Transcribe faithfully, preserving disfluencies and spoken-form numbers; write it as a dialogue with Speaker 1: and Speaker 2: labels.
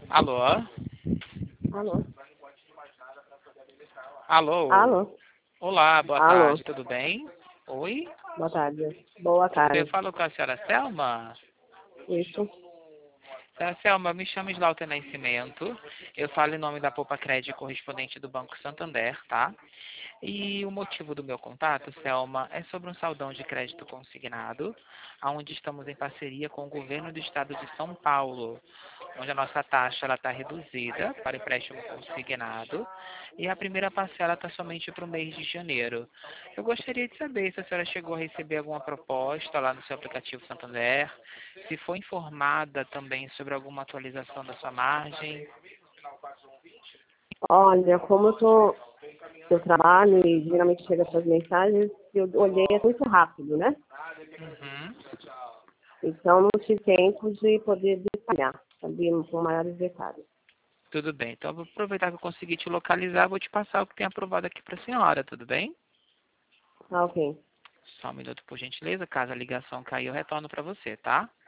Speaker 1: Alô?
Speaker 2: Alô?
Speaker 1: Alô?
Speaker 2: Alô?
Speaker 1: Olá, boa
Speaker 2: Alô?
Speaker 1: tarde, tudo bem? Oi?
Speaker 2: Boa tarde. Boa
Speaker 1: Eu
Speaker 2: tarde.
Speaker 1: falo com a senhora Selma?
Speaker 2: Isso.
Speaker 1: Senhora Selma, me chamo Slaughter Nascimento. Eu falo em nome da Poupa Crédito correspondente do Banco Santander, tá? E o motivo do meu contato, Selma, é sobre um saldão de crédito consignado, onde estamos em parceria com o governo do estado de São Paulo, onde a nossa taxa está reduzida para empréstimo consignado e a primeira parcela está somente para o mês de janeiro. Eu gostaria de saber se a senhora chegou a receber alguma proposta lá no seu aplicativo Santander, se foi informada também sobre alguma atualização da sua margem.
Speaker 2: Olha, como eu tô eu trabalho e geralmente chega essas mensagens, eu olhei é muito rápido, né?
Speaker 1: Uhum.
Speaker 2: Então não tive tempo de poder detalhar, saber com maiores detalhes.
Speaker 1: Tudo bem, então eu vou aproveitar que eu consegui te localizar, vou te passar o que tem aprovado aqui para a senhora, tudo bem?
Speaker 2: Tá ok.
Speaker 1: Só um minuto, por gentileza, caso a ligação cair, eu retorno para você, tá?